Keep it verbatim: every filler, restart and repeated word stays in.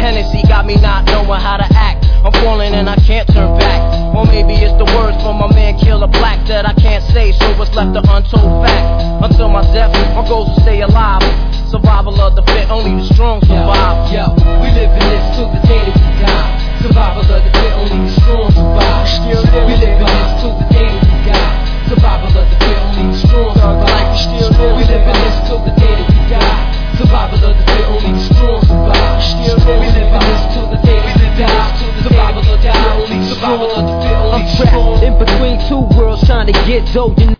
Hennessy got me not knowing how to act. I'm falling and I can't turn back. Or maybe it's the words from my man Killer Black that I can't say, so what's left an untold fact. Until my death, my goals will stay alive. Survival of the fit, only the strong survive. Yo, yo, we live in this till the day that we die. Survival of the fit, only the strong survive. We live in this till the day that we die. Survival of the fit, only the strong survive. We live in this till the day that we die. Survival of the fit, only the strong survive. We live in this till the day that we die. Survival of the fit, only the strong survive. I'm trapped in between two worlds trying to get dough.